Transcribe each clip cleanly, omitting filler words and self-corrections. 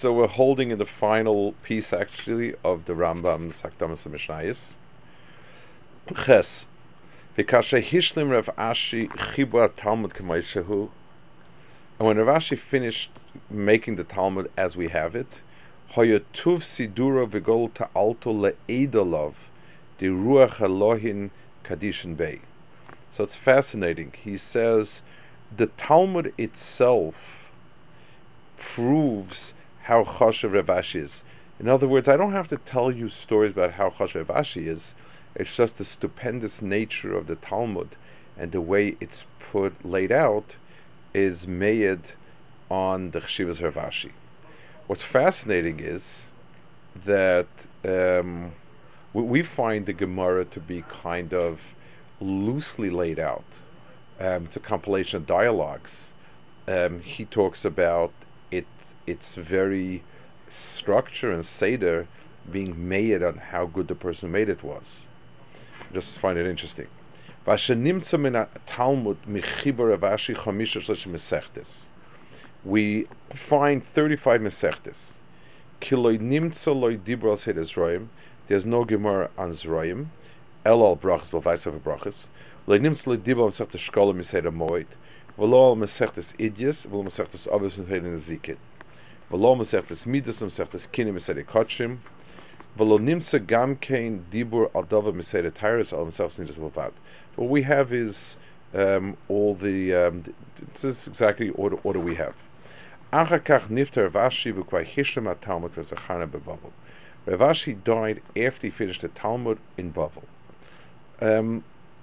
So we're holding in the final piece, actually, of the Rambam's Hakdamas Mishnayos. Ches. V'kasha hishlim Rav Ashi chibur Talmud k'maishehu. And when Rav Ashi finished making the Talmud as we have it, hoyotuv sidura v'gol ta'alto le'edolov di ruach Elohin kadishin bei. So it's fascinating. He says the Talmud itself proves how chashav Rav Ashi is. In other words, I don't have to tell you stories about how chashav Rav Ashi is. It's just the stupendous nature of the Talmud and the way it's laid out is made on the chshivas Rav Ashi. What's fascinating is that we find the Gemara to be kind of loosely laid out. It's a compilation of dialogues. He talks about its very structure and seder being made on how good the person who made it was. Just find it interesting. We find 35 mesechtes. There's no Gemara on Zroim. Elal brachas, b'lvais of brachas. Lo'nimtza lo'dibur mesechtes shkolim miseder moed. V'lo mesechtes idyas, v'lo mesechtes avos miseder zikit. V'lo mesechtes midas, mesechtes kinim miseder kotshim. V'lo nimtza gam kein dibur al davar miseder tyrus al mesechtes nidas b'lvad. What we have is all the. This is exactly order we have. Achakach nifter Rav Ashi v'kwai hishlam at-Talmud v'zachana beVavel. Rav Ashi died after he finished the Talmud in Bavel. The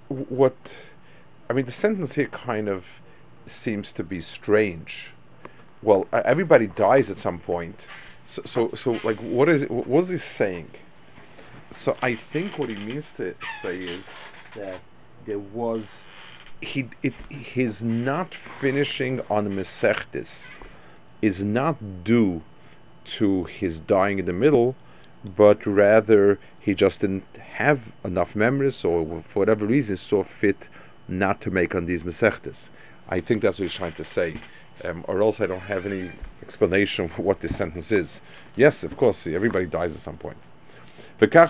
sentence here kind of seems to be strange. Well, everybody dies at some point. So, like, what is he saying? So, I think what he means to say is that there was his not finishing on the Mesechtes is not due to his dying in the middle, but rather he just didn't have enough memories, or for whatever reason saw fit not to make on these Mesechtes. I think that's what he's trying to say, or else I don't have any explanation for what this sentence is. Yes, of course, everybody dies at some point. Same thing,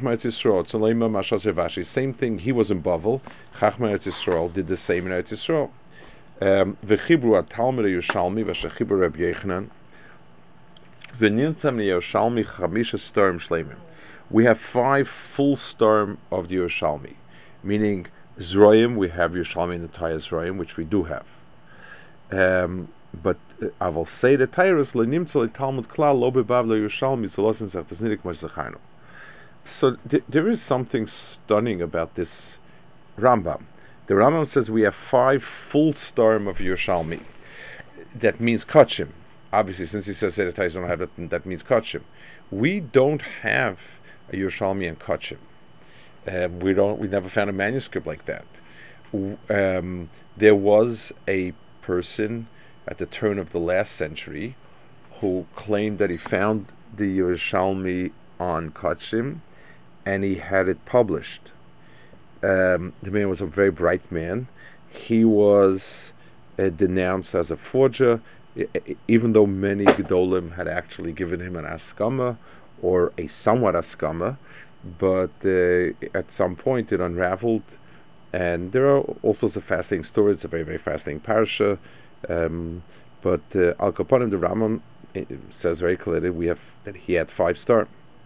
he was in Bavel. Chachma Eretz Yisrael did the same in Eretz Yisrael. V'chibru at-Talmud Yerushalmi v'shechibru Reb Yechanan. We have 5 full storm of the Yerushalmi, meaning Zroim. We have Yerushalmi in the entire Zroim, which we do have. But I will say the Tyrus le'nimtza Talmud klal lo bebav Yerushalmi zolosim zechtes nidik mach zechaynu. So there is something stunning about this Rambam. The Rambam says we have 5 full storm of Yerushalmi. That means kachim. Obviously, since he says that I don't have it, that means kachim. We don't have a Yerushalmi and kachim. We never found a manuscript like that. There was a person at the turn of the last century who claimed that he found the Yerushalmi on kachim, and he had it published. The man was a very bright man. He was denounced as a forger, even though many Gedolim had actually given him an askama, or a somewhat askama, but at some point it unraveled, and there are all sorts of fascinating stories. It's a very, very fascinating parasha, but Al Kaponim, the Rambam says very clearly that he had 5 star.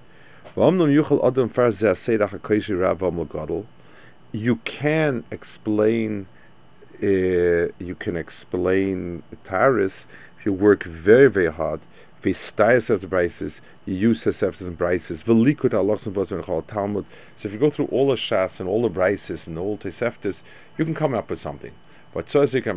You can explain Taurus if you work very, very hard. You use Toseftas and Brises. So if you go through all the Shas and all the Brises and all Toseftas, you can come up with something. But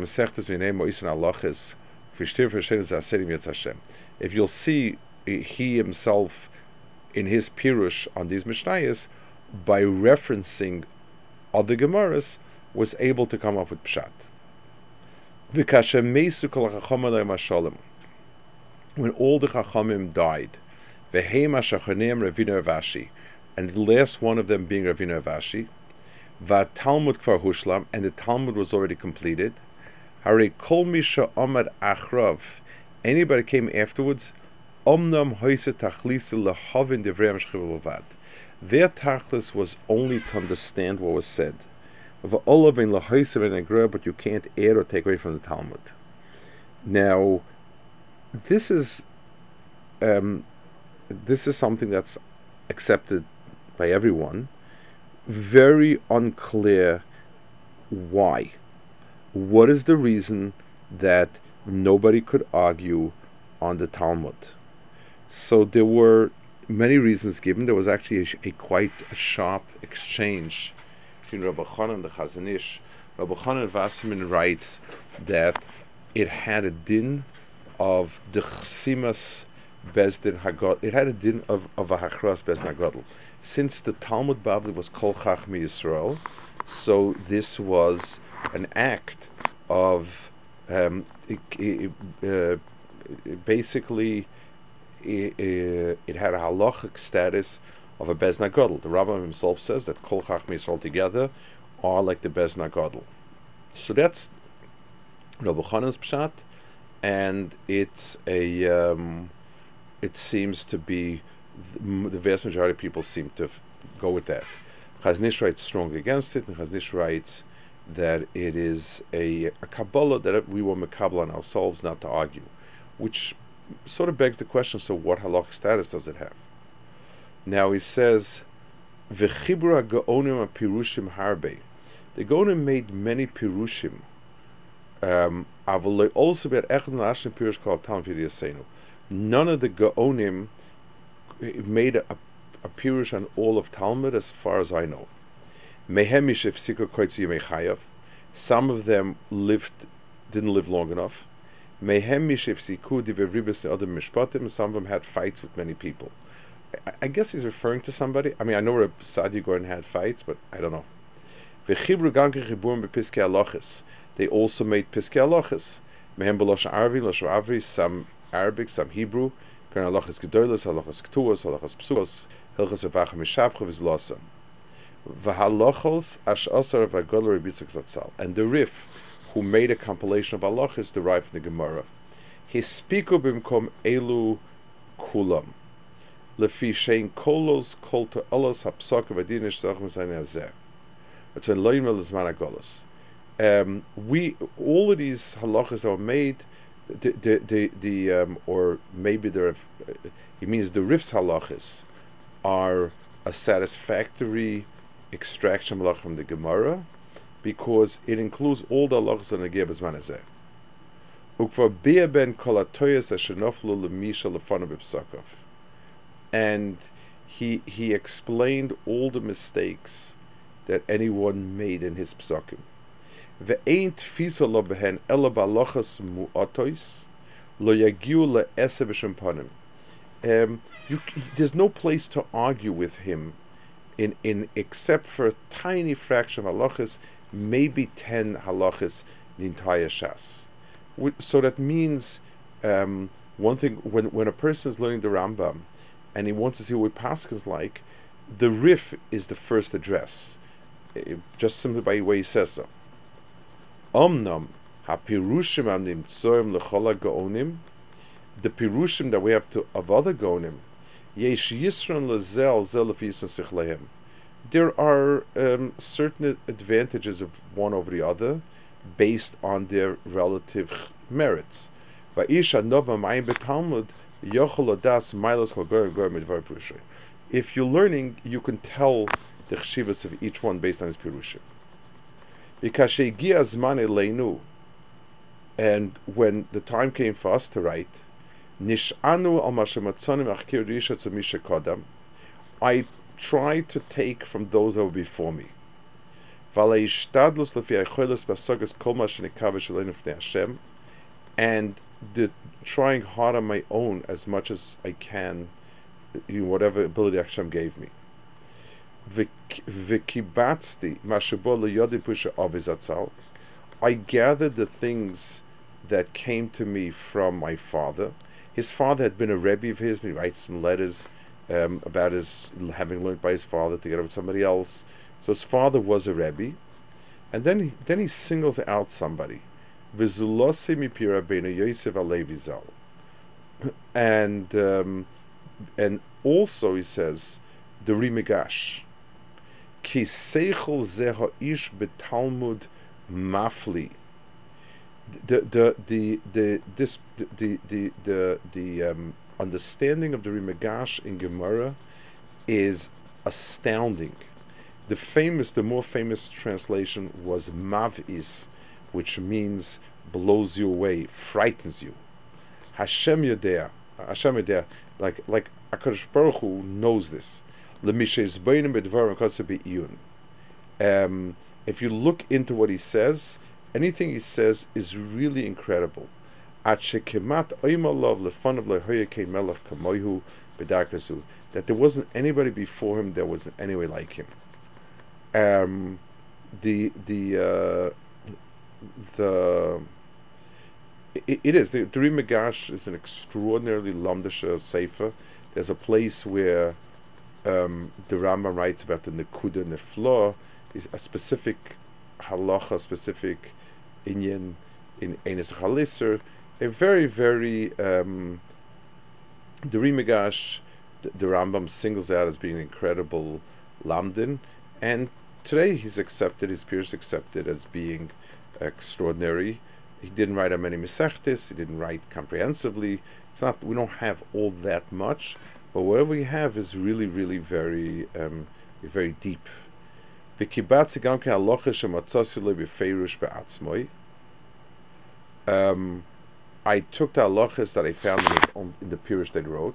if you'll see, he himself in his Pirush on these Mishnayos, by referencing other Gemaras, was able to come up with Pshat. When all the Chachamim died, and the last one of them being Ravina Avashi, Talmud Kvar Hushlam, and the Talmud was already completed. Hare Kol Misha Amad Achrav, anybody came afterwards, Omnam hoise tachlise lehavin devrei Shchiva levad. Their tachlis was only to understand what was said. But you can't add or take away from the Talmud. Now, this is something that's accepted by everyone. Very unclear why. What is the reason that nobody could argue on the Talmud? So there were many reasons given. There was actually quite a sharp exchange between Rabbi Chanan and the Chazon Ish. Rabbi Chanan Wasserman writes that it had a din of the Chsimas Bezdin Hagadol. It had a din of a Hachras Bezdin Hagadol. Since the Talmud Bavli was Kol Chachmi Yisrael, so this was an act of basically it had a halachic status of a Bezdin Hagadol. The Rambam himself says that Kol Chachmi Yisrael together are like the Bezdin Hagadol. So that's Rabbi Chanan's pshat, and it's it seems to be the vast majority of people seem to go with that. Chazon Ish writes strongly against it, and Chazon Ish writes that it is a Kabbalah that we were mekabel on ourselves not to argue, which sort of begs the question, so what halachic status does it have? Now he says, V'chibra ga'onim pirushim harbe. The Gaonim made many pirushim, also none of the Gaonim made a pirush on all of Talmud as far as I know. Some of them didn't live long enough. Some of them had fights with many people. I guess he's referring to somebody. I mean, I know Reb Saadia Gaon had fights, but I don't know. They also made Piskei Halachos. Mehem b'loshen Arvi, some Arabic, some Hebrew. Halachos Gedolos, Halachos Ktuos, Halachos Psuos, Hilchos Avachim Mishabcha V'Zlosam. V'Halachos Ash'asar V'Gadol Rabbi Yitzchak Zatzal. And the Rif, who made a compilation of halachos, derived from the Gemara. Hispiku b'mkom elu kulam. Lefi shein kolos kol to'elos hapsaka v'adinish zachem zayin hazeh. It's a loyim l'zman hagolos. All of these halachas that were made, or maybe he means the Rif's halachas are a satisfactory extraction halach from the Gemara, because it includes all the halachas on the Geb Zman Hazeh. Ukva bia ben kol hatoyos asher noflu lemisha lefanav b'psakov, and he explained all the mistakes that anyone made in his psakim. Ve'ein tfisa lo behen ela b'halachas mu'atois lo yagiu le'eseh v'shempanim. There's no place to argue with him in except for a tiny fraction of halachas, maybe 10 halachas, the entire shas. So that means one thing, when a person is learning the Rambam and he wants to see what Paskin's like, the Rif is the first address, just simply by the way he says so. Omnam hapirushim anim tzoim lechola gaonim. The pirushim that we have of other gaonim, yesh yisron lezel zel lefisan sichlehem. There are certain advantages of one over the other based on their relative merits. If you're learning, you can tell the chshivas of each one based on his pirushim. And when the time came for us to write, I tried to take from those that were before me. And trying hard on my own as much as I can, whatever ability Hashem gave me. I gathered the things that came to me from my father. His father had been a Rebbe of his, and he writes in letters about his having learned by his father together with somebody else. So his father was a Rebbe, and then he singles out somebody. and and also he says the Rimigash ki seichel ze ha'ish betalmud mafli. The understanding of the Rimigash in Gemara is astounding. The more famous translation was Mavis, which means blows you away, frightens you. Hashem Yodea, like HaKadosh Baruch Hu knows this. If you look into what he says, anything he says is really incredible. That there wasn't anybody before him that was anyway like him. It is the Ri Migash is an extraordinarily lamdasha sefer. There's a place where the Rambam writes about the nekuda nefla, is a specific halacha, specific inyan in Enes Chaliser. A very the Ri Migash, the Rambam singles out as being an incredible lamdin, and today his peers accepted as being extraordinary. He didn't write on many mesechtes. He didn't write comprehensively. We don't have all that much, but whatever we have is really very deep. I took the halachas that I found in the Pirush they wrote.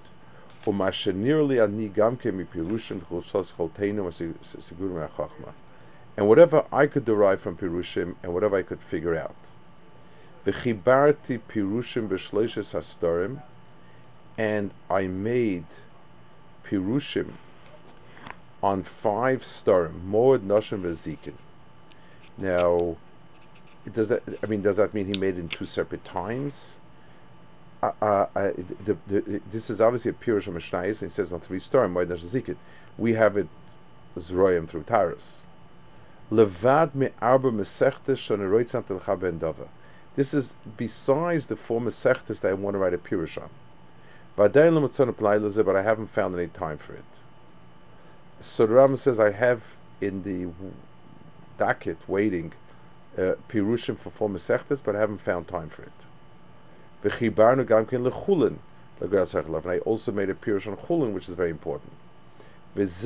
And whatever I could derive from Pirushim and whatever I could figure out. V'chibarti Pirushim b'shleishes hastorim, and I made Pirushim on 5 storim, Moed, Noshim, V'zikin. Now, does that mean he made it in 2 separate times? This is obviously a Pirush of Mishnayos, and it says on 3 storim, Moed, Noshim, V'zikin. We have it Zroyim through Taurus. Levad me arba mesechtes shoneroitzant el chaben dava. This is besides the 4 mesechtes that I want to write a pirush on. But I haven't found any time for it. So the Rambam says I have in the docket waiting pirushim for 4 mesechtes, but I haven't found time for it. And I also made a pirush on chulin, which is very important. This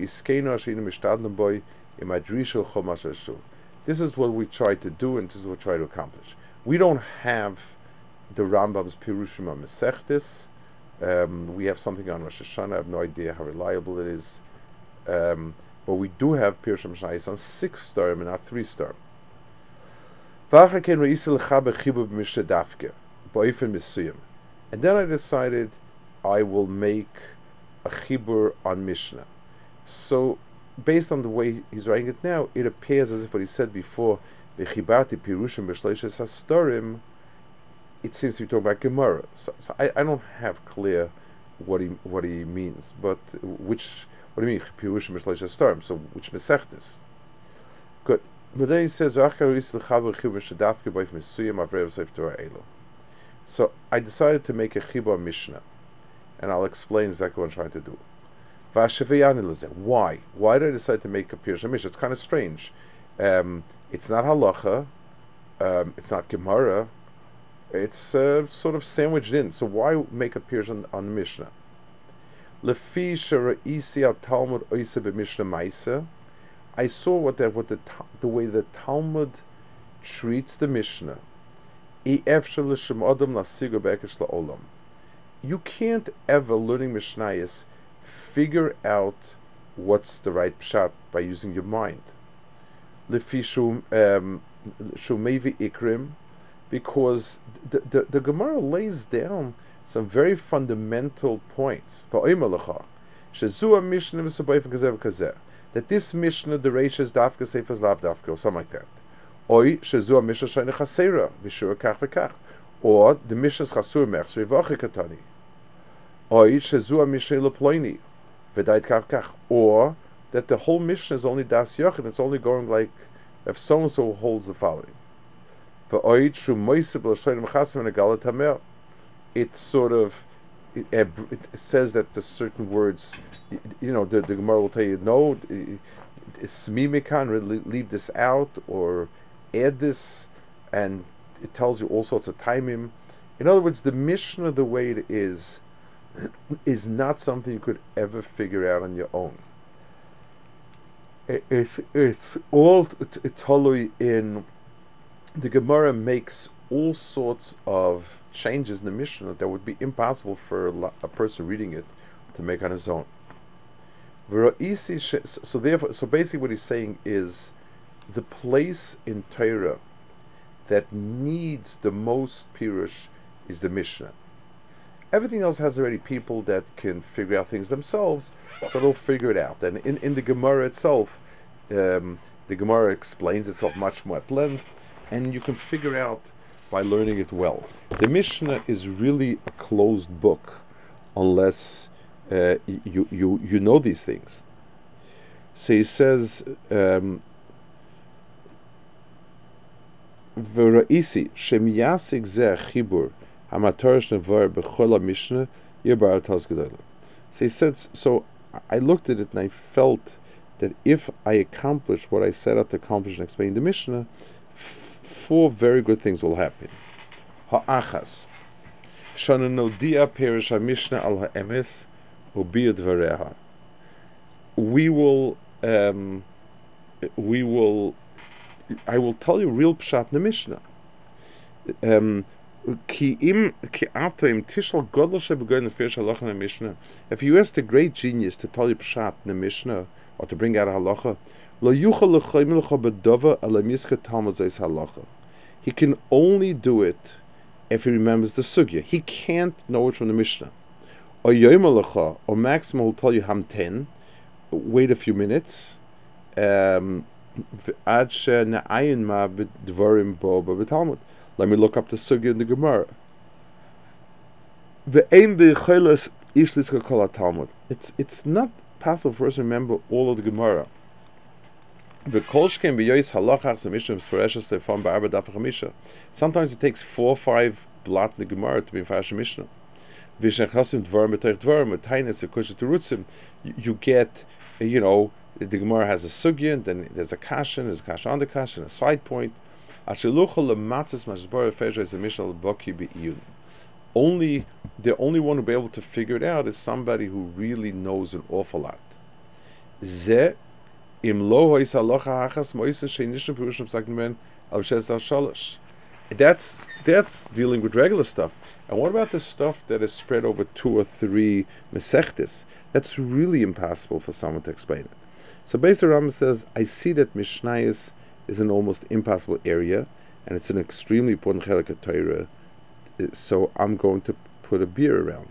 is what we try to do, and this is what we try to accomplish. We don't have the Rambam's Pirushim on Mesechtes. We have something on Rosh Hashanah. I have no idea how reliable it is. But we do have Pirushim Mishnayos on 6 storim and not 3 storim. And then I decided I will make a chibur on Mishnah. So, based on the way he's writing it now, it appears as if what he said before, V'chibarti Pirushim b'shleishes hastorim, it seems to be talking about Gemara. So I don't have clear what he means, but what do you mean Pirushim b'shleishes hastorim? So which mesechtes? Good. But then he says, so I decided to make a chibur Mishnah, and I'll explain exactly what I'm trying to do. Why? Why did I decide to make a Pirush Mishnah? It's kind of strange. It's not halacha, it's not Gemara, it's sort of sandwiched in. So why make a Pirush on the Mishnah? Lefi shara'isi al Talmud oise b'Mishnah Maisa. I saw the way the Talmud treats the Mishnah. You can't ever, learning Mishnayos, figure out what's the right pshat by using your mind. Shumevi Ikrim, because the Gemara lays down some very fundamental points. That this Mishnah, the Reish is dafka, seif is lav dafka, or something like that. Or the Mishnah is chasur mech, shrivachi katani. Or that the whole Mishnah is only das yoch, and it's only going like if so and so holds the following. it sort of it says that the certain words, the Gemara will tell you, no, Smimikan, leave this out or add this, and it tells you all sorts of timing. In other words, the Mishnah, the way it is not something you could ever figure out on your own. It's all totally in. The Gemara makes all sorts of changes in the Mishnah that would be impossible for a person reading it to make on his own. So basically what he's saying is the place in Torah that needs the most pirush is the Mishnah. Everything else has already people that can figure out things themselves, so they'll figure it out. And in the Gemara itself, the Gemara explains itself much more at length, and you can figure out by learning it well. The Mishnah is really a closed book unless you know these things. So he says, "V'ra'isi shemiyasik zeh chibur hamatorish nevar b'chol Mishnah yirbar taz gedolah." So he says, so I looked at it and I felt that if I accomplish what I set out to accomplish and explain the Mishnah, 4 very good things will happen. Ha'achas shana nodia perish ha-Mishnah al ha'emes u'biyad dvareha. I will tell you real pshat in the Mishnah. If you ask the great genius to tell you pshat in the Mishnah or to bring out a halacha, he can only do it if he remembers the sugya. He can't know it from the Mishnah. Or maximum will tell you hamten, wait a few minutes, let me look up the sugya in the Gemara. It's not possible for us to remember all of the Gemara. Sometimes it takes 4 or 5 blot in the Gemara to be in Fashion Mishnah. You get, the Gemara has a sugya, and then there's a kasha, and there's a kasha on the kasha, and a side point. The only one who will be able to figure it out is somebody who really knows an awful lot. That's dealing with regular stuff. And what about the stuff that is spread over 2 or 3 mesechtes? That's really impossible for someone to explain it. So basically Rambam says, I see that Mishnayos is an almost impossible area, and it's an extremely important chelik of Torah, so I'm going to put a beer around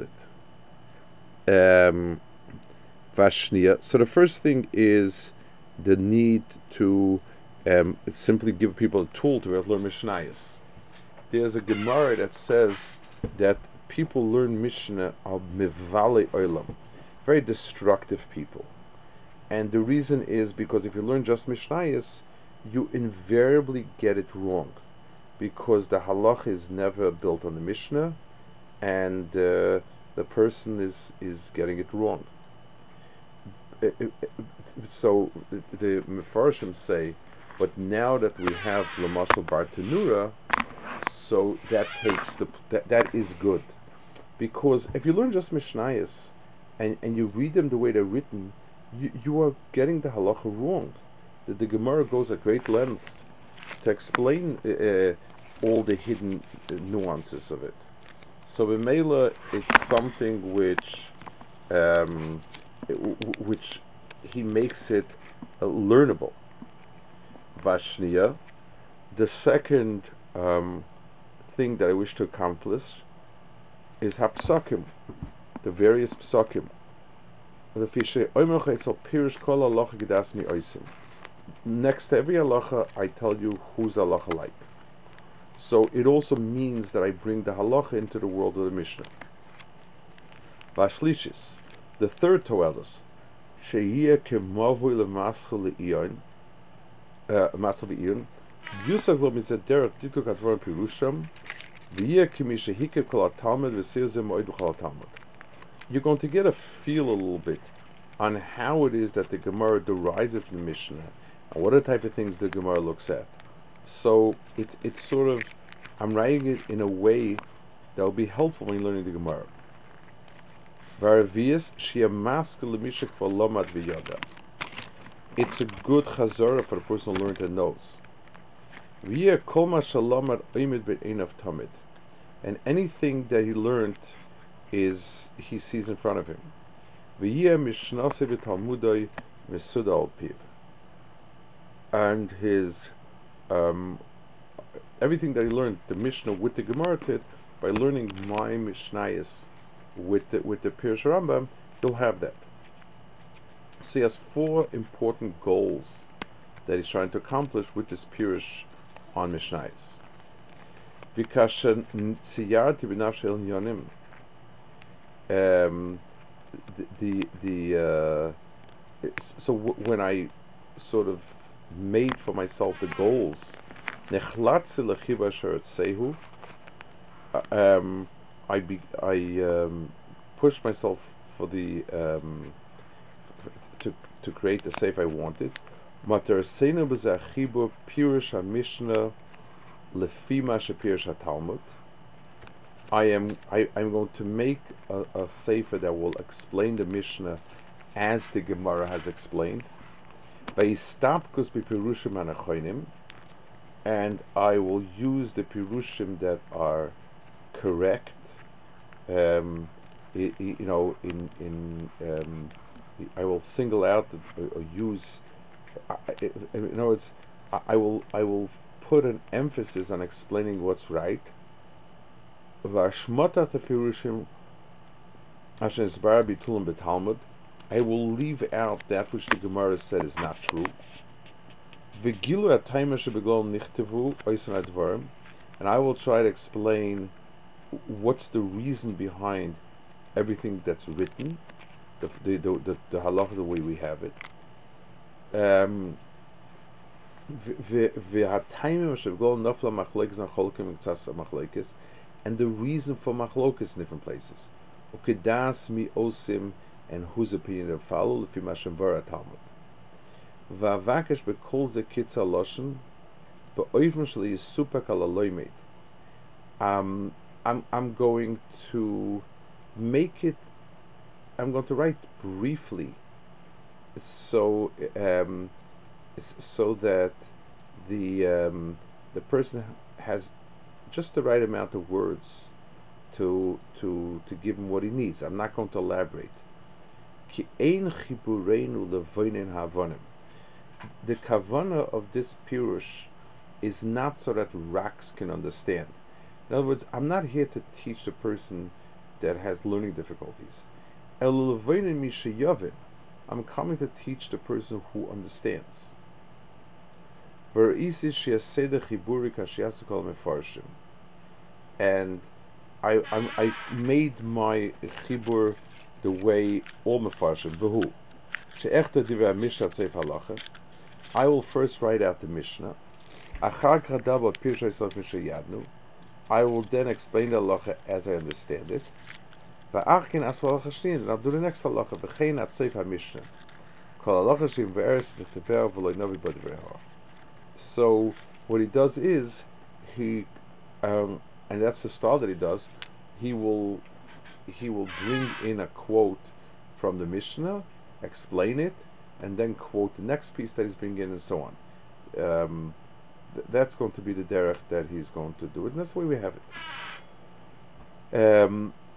it. Vashnia. So the first thing is the need to simply give people a tool to be able to learn Mishnayos. There's a Gemara that says that people learn Mishnah of mivale olam, very destructive people. And the reason is because if you learn just Mishnayos, you invariably get it wrong, because the halach is never built on the Mishnah, and the person is getting it wrong. So the Mefarshim say, but now that we have Lamashal Bar Tanura, so that takes that is good, because if you learn just Mishnayos and you read them the way they're written, you are getting the halacha wrong. The Gemara goes at great lengths to explain all the hidden nuances of it. So b'meila, it's something which he makes it learnable. Vashniya. The second thing that I wish to accomplish is hapsakim, the various psakim. Next to every halacha, I tell you who's halacha like. So it also means that I bring the halacha into the world of the Mishnah. Vashlishis, the third toelas, sheyeh kemavui lemasel le'iyon, masel le'iyon, yusag lo mizederach dituk advarim pirusham, V'yeh kimisha hikir kol ha-talmud v'sir zeh moed b'chol ha-talmud. You're going to get a feel a little bit on how it is that the Gemara derives it from the Mishnah and what are the type of things the Gemara looks at. So it's sort of, I'm writing it in a way that will be helpful when you're learning the Gemara. Varavias shia maske lemishak for lomad v'yada. It's a good chazara for the person who learns and knows. V'yeh kol ma shalomad oimid b'einav tamid. And anything that he learned is he sees in front of him. V'yeh mishnase v'talmudai mesuda al piv. And his everything that he learned, the Mishnah with the Gemara kit, by learning my Mishnayos with the Pirush Rambam, he'll have that. So he has 4 important goals that he's trying to accomplish with this Pirush on Mishnayos. Vikasha tziyarti b'nafshel nyonim. So when I sort of made for myself the goals, I pushed myself for the to create the safe I wanted. Mater seinu b'zachibur pirush ha-mishnah lefima shepirush ha-talmud. I'm going to make a sefer that will explain the Mishnah as the Gemara has explained. Vayistapkus b'pirushim hanachonim, and I will use the pirushim that are correct. I will single out or use. In other words, I will put an emphasis on explaining what's right. V'ashmatat pirushim asher nisbara bitulim b'talmud. I will leave out that which the Gemara said is not true. V'gilu atayma shebegol nichtevu oisan advarim, and I will try to explain what's the reason behind everything that's written, the halacha, the way we have it. V'hatayma shebegol nafla machlekes and cholkim mitzas machlekes, and the reason for machlokes in different places. Ukedas mi osim, and whose opinion to follow, lefi mashem vara Talmud. Va'avakesh bekol ze kitza loshen, be'oivim sheli yisupak ala loimed. I'm going to make it. I'm going to write briefly, so that the person has just the right amount of words to give him what he needs. I'm not going to elaborate. Ki ein chibureinu levoinen havonim. The kavana of this pirush is not so that raks can understand. In other words, I'm not here to teach the person that has learning difficulties. El levoinen mishayavin. I'm coming to teach the person who understands. V'reisi she'aseda chiburi kashiasukol mefarshim. And I made my chibur the way all mefarshim v'hu she'echta divrei mishnah tzeif halacha. I will first write out the Mishnah. Achar kadava pirshay sof mishayadnu. I will then explain the halacha as I understand it. Va'achin asval halacha, and I'll do the next halacha. V'chein at tzeif ha-mishnah. Kol halacha shim ve'eres v'tever v'loy novi b'divrei halacha. So what he does is he and that's the style that he does. He will bring in a quote from the Mishnah, explain it, and then quote the next piece that he's bringing in, and so on. That's going to be the derech that he's going to do it, and that's the way we have it.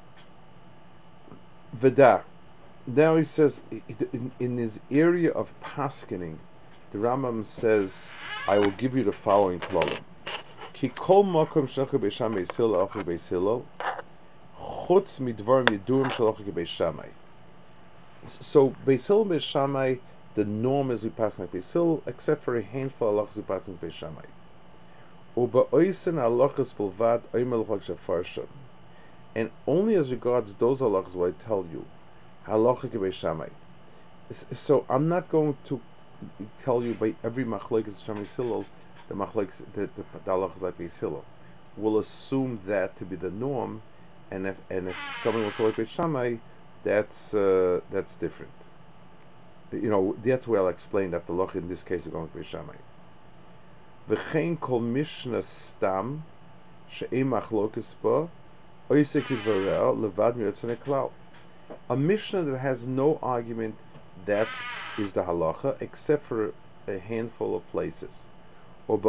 Veda. Now he says in his area of paskening, the Rambam says, I will give you the following klalim. Ki kol makom sh'achar beisham beis hillel achar beis hillel chutz midvarim yedurim shel achar beis shammai. So beis hillel beis shammai, the norm is we pass like beis hillel, except for a handful of halachas we pass like beis shammai. Uba oisen halachas bilvad oimel chag shefarsham. And only as regards those halachas will I tell you halacha beis shammai. So I'm not going to tell you by every machlekes shammai hillel the halachas like beis hillel. will assume that to be the norm, and if someone will call it Beit Shammai, that's different. That's where I'll explain that the loch in this case is going to be Shammai. V'chein kol mishnah stam she'ei machlokes ba oisek yidvarel levad miratzonei klal. A mishnah that has no argument, that is the halacha, except for a handful of places. And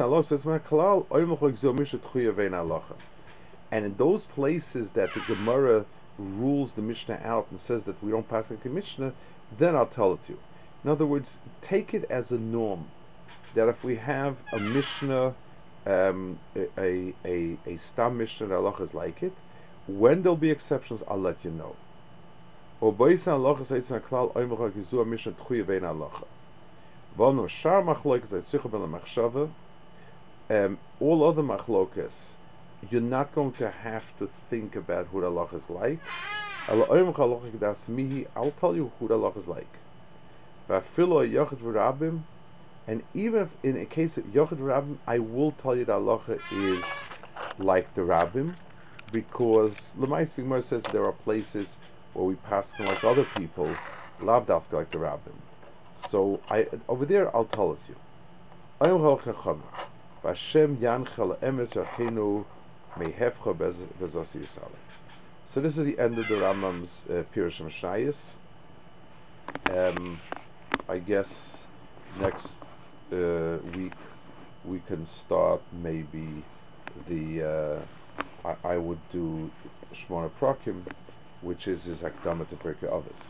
in those places that the Gemara rules the Mishnah out and says that we don't pass like the Mishnah, then I'll tell it to you. In other words, take it as a norm that if we have a Mishnah, a Stam Mishnah, the halacha is like it. When there'll be exceptions, I'll let you know. All other machlokas, you're not going to have to think about who the halach is like. I'll tell you who the halach is like. And even if in a case of Yochid Rabbim, I will tell you the halacha is like the Rabbim, because L'maisik Gemara says there are places where we pass like other people, lav dafka like the Rabbim. So over there I'll tell it to you. So this is the end of the Rambam's Pirush Mishnayos. I guess next week we can start maybe the I would do Shmona Prakim, which is his Akdama to Pirkei Avos.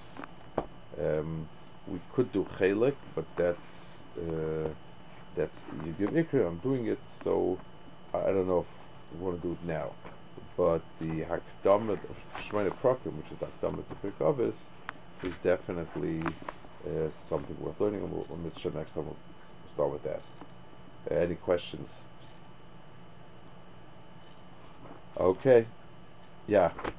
We could do Chelik, but that's you give Ikra. I'm doing it, so I don't know if we want to do it now. But the Hakdama of Shmona Prakim, which is the Akdama to Pirkei Avos, is definitely something worth learning. And we'll next time we'll start with that. Any questions? Okay. Yeah.